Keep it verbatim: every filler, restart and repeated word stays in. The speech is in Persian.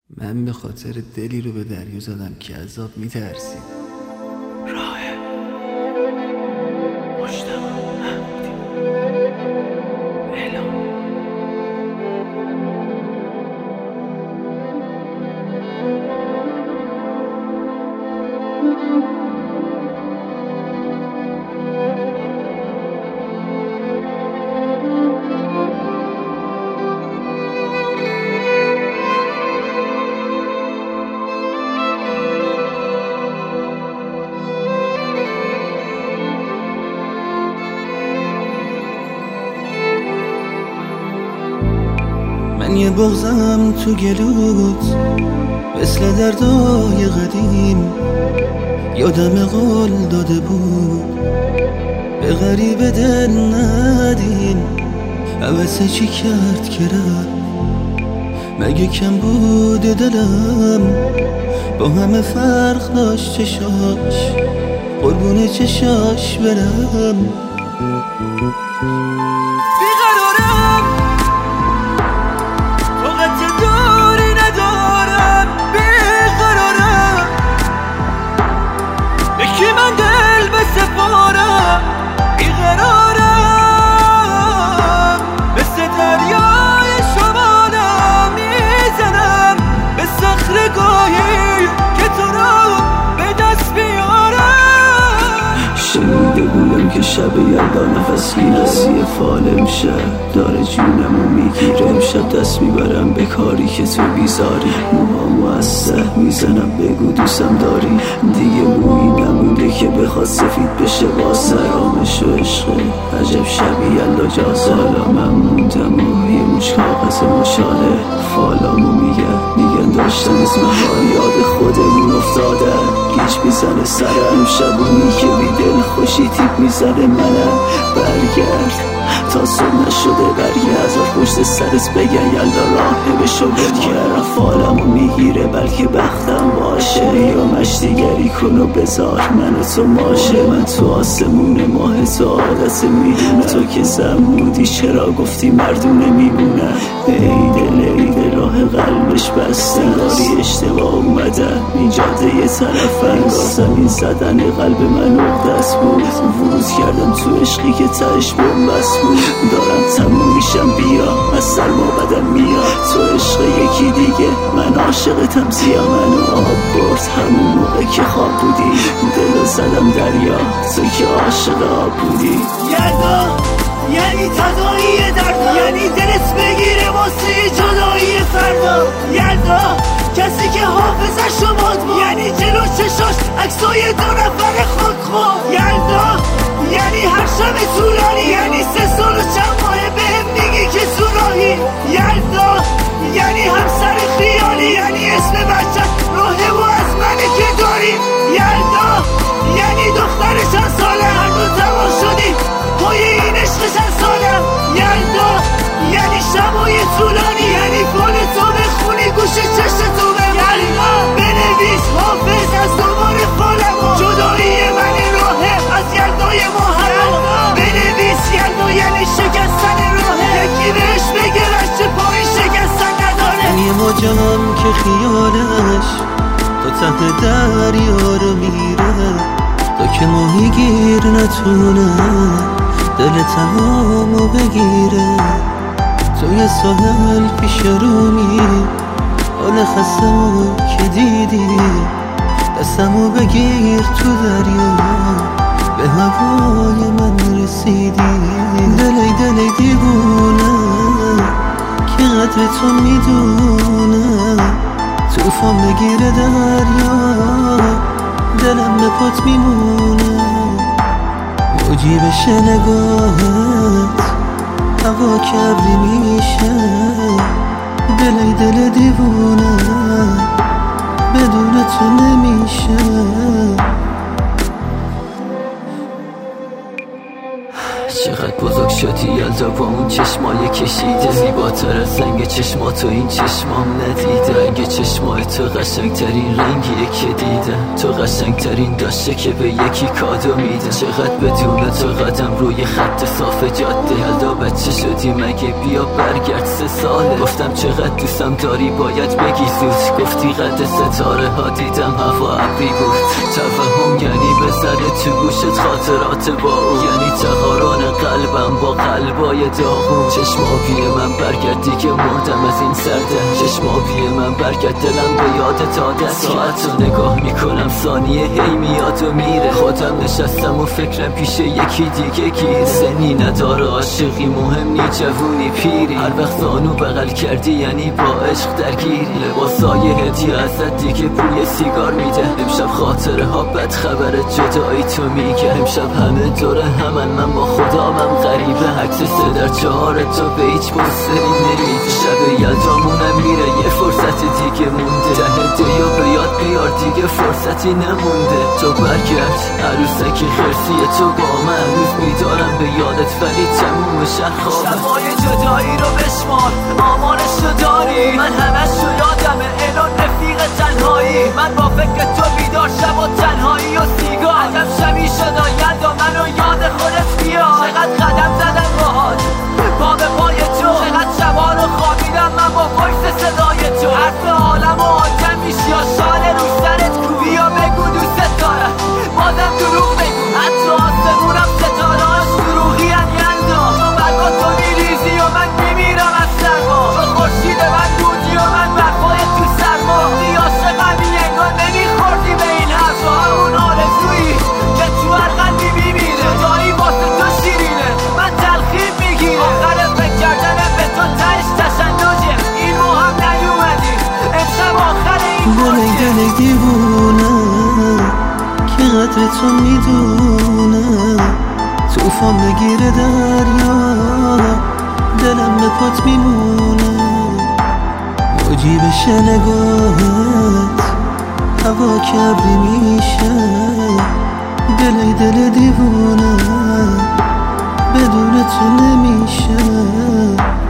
من به خاطر دلی رو به دریا زدم که عذاب میترسید. راه مجتمع محمودی اعلام. من یه بغضم تو گلوت مثل دردای قدیم، یادم قول داده بود به غریب دل ندیم. عوضه چی کرد که رفت، مگه کم بود دلم؟ با همه فرق داشت چشاش، قربون چشاش برم. بیقرارم مثل دریای شمالم میزنم به صخره گاهی که تو رو به دست بیارم. شنیده بودم که شب یلدا نفس گیرسی فال امشب داره جونمو میگیره. امشب دست میبرم به کاری که تو بیزاری، موهامو از سه میزنم بگو دوستم داری. دیگه مویی نمونده که بخواد سفید بشه با سرامش و عشقه. عجب شبی یلدا جاست، حالا من موندم و یه موش کاغذ مشاله. فالامو میگن میگن داشتن اسم ها یاد خودمون افتاده. گیج میزنه سرم شبونی که بی دل خوشی تیپ میزنه منم. برگرد تا صبح نشده، برگرد از پشت سرت بگن یلدا راهه بشده. که فالمو میگیره بلکه بختم باشه، یا مشتیگری کن و بذار من و تو ماشه. من تو آسمون ماه تو عادت میدونم، تو که زمودی چرا گفتی مردونه میمونه. ای دل ای دل راه قلبش بسته، انگاری اشتباه اومدن این جاده یه طرف. انگار زمین زدن قلب من اقدس بود، ورود کردم تو عشقی که تهش بومبست بود. دارم تموم میشم بیا، از سرما بدم میاد تو عشق یکی دیگه. من عاشقتم زیا، منو آب برد همون موقع که خواب بودی. دلو زدم دریا تو که عاشق آب بودی. یلدا یعنی تدایی دردا، یعنی دلت بگیره واسه جدایی فردا. یلدا کسی که حافظش رو باد بود، یعنی جلو چشاش عکسای دو نفر خود خود. یلدا یعنی هر شب طولانی، یعنی سه سال و چند ماه بهم میگی که تو راهی. یلدا یعنی همسر خیالی، یعنی اسم بچه راهه و از منه که داری. یلدا یعنی دختر چند ساله هر دو تمام شدی پای این عشق چند ساله. یلدا یعنی شبای طولانی، یعنی فال تو بخونی گوش چشم تو بمالی. بنویس حافظ از دوباره فالمو، جدایی من راهه از یلدای ما هرم. بنویس یلدا یعنی شکستن راهه، یکی بهش بگه رشت پای شکستن نداره. یه موجم که خیالش تا ته دریا رو میره، تا که ماهی گیر نتونه دل تمامو بگیره. توی ساحل پیش رومی حال خستمو که دیدی، دستمو بگیر تو دریا به هوای من رسیدی. دلی دلی دیوونه که قدر تو میدونه، توفان بگیره دریا دلم به پات میمونه. موجی بشه نگاهت هوا کبری میشه، دلی دل دیوونه بدون تو نمیشه. چقدر بزرگ شدی یلدا، فردا با اون چشمای کشیده زیباتر از رنگ چشماتو این چشمام ندیده. رنگ چشمای تو قشنگترین رنگیه که دیده، تو قشنگترین داشته که به یکی کادو میده. چقدر بدون تو قدم روی خط صاف جاده، یلدا بچه شدی مگه بیا برگرد سه ساله. گفتم چقدر دوستم داری باید بگی زود، گفتی قد ستاره ها دیدم هوا ابری بود. توهم یعنی بزنه تو گوشت خاطرات با اون، یعنی تقاران قلبم با قلبای داغون. چشمابی من برگرد دیگه مردم از این سرده، چشمابی من برگرد دلم به یاد داده. ساعت رو نگاه میکنم ثانیه هی میاد و میره، خودم نشستم و فکرم پیش یکی دیگه گیره. سنی نداره عاشقی مهم نی جوونی پیری، هر وقت زانو بغل کردی یعنی با عشق درگیری. لباسای هدیه ازت دیگه بوی سیگار میده، امشب خاطره ها بد خبر جدایی تو میگه. امشب همه دور همن من با خدامم غریبه، عکس سه در چهار تو به هیچ پوستری نمیده. شب یلدامونم میره یه فرصت دیگه مونده، ده دیو به یاد بیار دیگه فرصتی نمونده. تو برگرد عروسک خرسی تو با من، هنوز بیدارم به یادت ولی تموم شهر خوابه. شبای جدایی رو بشمار آمارش رو داری، من همش رو یادمه الان رفیق تنهایی. من با فکر تو بیدار شب و تنهایی و سیگار، عجب شبی شد یلدا منو یاد خودت بیار. چقدر قدم زدم باهات پا به پای تو، چقدر شبا رو خوابیدم من با وایس صدای تو. حرف عالم و آدم میشی یا شال رو سرت کو، بیا بگو دوست دارم بازم دروغ بگو. حتی آسمونم ستارهاش دروغی ان یلدا، تو برگا تو میریزی و من میمیرم از سرما. تو خورشید من دودی و من برفای تو سرما. دی عاشقمی انگار نمیخوردی به این حرفا، همون آرزویی که تو هر قلبی میمیره. جایی واسه تو شیرینه من تلخیم میگیره، آخر فکر کردنم به تو تهش تشنجه. این ماه هم نیومدی امشب آخر این دلک دلک دیوونه که قدر تو میدونه، توفان بگیره دریا دلم به پات میمونه. موجی بشه نگاهت هوا کبری میشه، دل دل دیوونه بدون تو نمیشه.